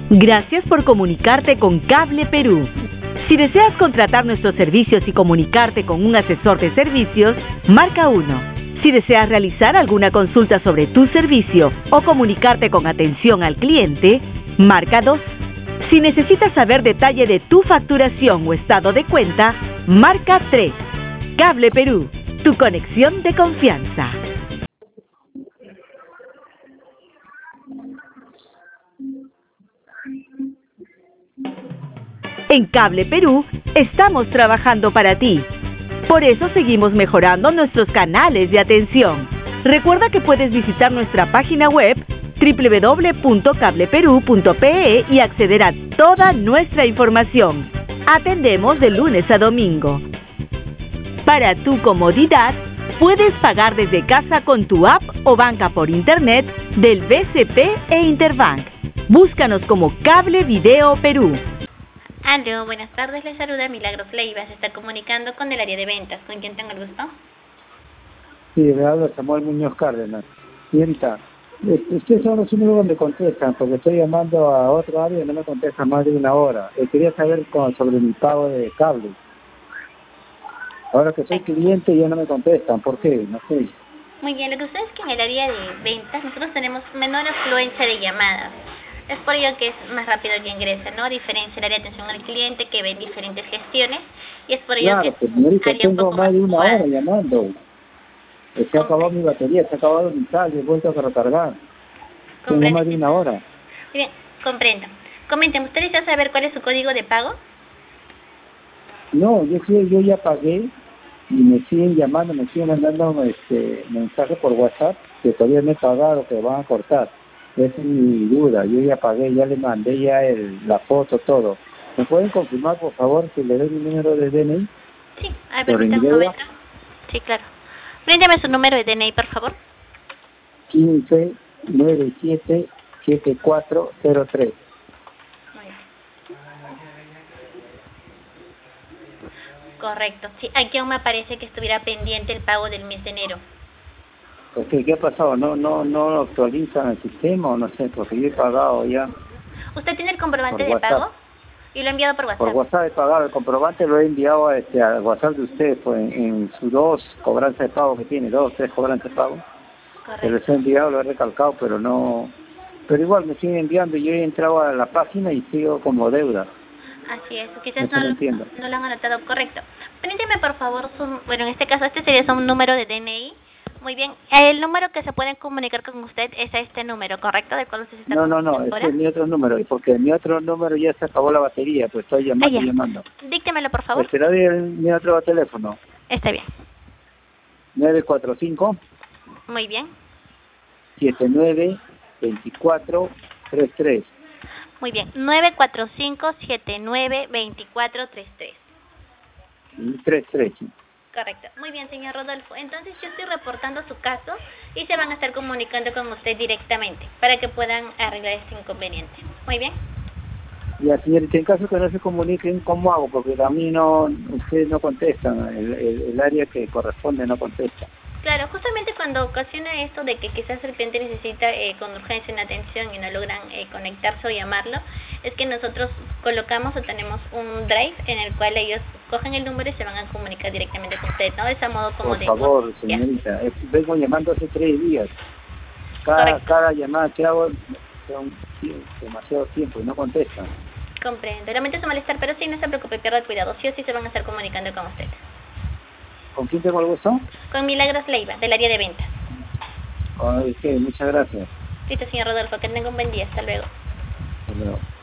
Gracias por comunicarte con Cable Perú. Si deseas contratar nuestros servicios y comunicarte con un asesor de servicios, marca 1. Si deseas realizar alguna consulta sobre tu servicio o comunicarte con atención al cliente, marca 2. Si necesitas saber detalle de tu facturación o estado de cuenta, marca 3. Cable Perú, tu conexión de confianza. En Cable Perú estamos trabajando para ti. Por eso seguimos mejorando nuestros canales de atención. Recuerda que puedes visitar nuestra página web www.cableperu.pe y acceder a toda nuestra información. Atendemos de lunes a domingo. Para tu comodidad, puedes pagar desde casa con tu app o banca por internet del BCP e Interbank. Búscanos como Cable Video Perú. Aló, buenas tardes, les saluda Milagros Leiva, se está comunicando con el área de ventas, ¿con quién tengo el gusto? Sí, le habla Samuel Muñoz Cárdenas. Señorita, ustedes son los únicos que me contestan, porque estoy llamando a otro área y no me contestan más de una hora. Quería saber sobre mi pago de cable. Ahora que soy cliente ya no me contestan, ¿por qué? No sé. Muy bien, lo que sucede es que en el área de ventas nosotros tenemos menor afluencia de llamadas. Es por ello que es más rápido que ingresa, ¿no? A diferencia del área de atención al cliente que ve diferentes gestiones y es por ello claro, que pues, señorita, tengo más de una hora llamando. Se ha acabado mi batería, se ha acabado mi cable, he vuelto a recargar. Tengo más de una hora. Muy bien, comprendo. Coménteme, ¿usted desea saber cuál es su código de pago? No, yo ya pagué y me siguen llamando, me siguen mandando mensajes por WhatsApp que todavía no he pagado, que van a cortar. Esa es mi duda, yo ya pagué, ya le mandé ya la foto, todo. ¿Me pueden confirmar, por favor, si le doy mi número de DNI? Sí, a ver, permítame un momento. Sí, claro. Bríndeme su número de DNI, por favor. 15977403. Correcto. Sí, aquí aún me parece que estuviera pendiente el pago del mes de enero. Okay, ¿qué ha pasado? ¿No actualizan el sistema o no sé? Porque yo he pagado ya. ¿Usted tiene el comprobante de pago? Y lo he enviado por WhatsApp. Por WhatsApp he pagado, el comprobante lo he enviado al WhatsApp de usted, pues en sus 2 cobranzas de pago que tiene, 2 o 3 cobranzas de pago. Correcto. Se los he enviado, lo he recalcado, pero no... Pero igual me siguen enviando, yo he entrado a la página y sigo como deuda. Así es, quizás no lo han anotado correcto. Permíteme por favor, bueno, en este caso este sería un número de DNI. Muy bien, el número que se pueden comunicar con usted es este número, ¿correcto? ¿De cuál usted se está No, este es mi otro número, porque mi otro número ya se acabó la batería, pues estoy llamando. Díctemelo, por favor. Le doy mi otro teléfono. Está bien. 945. Muy bien. 792433. Muy bien, 945-792433. 33. Correcto. Muy bien, señor Rodolfo. Entonces yo estoy reportando su caso y se van a estar comunicando con usted directamente para que puedan arreglar este inconveniente. Muy bien. Ya, señorita, en caso que no se comuniquen, ¿cómo hago? Porque a mí ustedes no contestan, el área que corresponde no contesta. Claro, justamente cuando ocasiona esto de que quizás el cliente necesita con urgencia una atención y no logran conectarse o llamarlo, es que nosotros colocamos o tenemos un drive en el cual ellos cogen el número y se van a comunicar directamente con usted, ¿no? De ese modo como por favor, señorita, vengo llamando hace 3 días. Cada llamada que hago son demasiado tiempo y no contestan. Comprendo, lamento su malestar, pero sí, no se preocupe, pierda el cuidado, sí o sí se van a estar comunicando con usted. ¿Con quién tengo el gusto? Con Milagros Leiva, del área de ventas. Muchas gracias. Listo, señor Rodolfo, que tenga un buen día. Hasta luego. Hasta luego.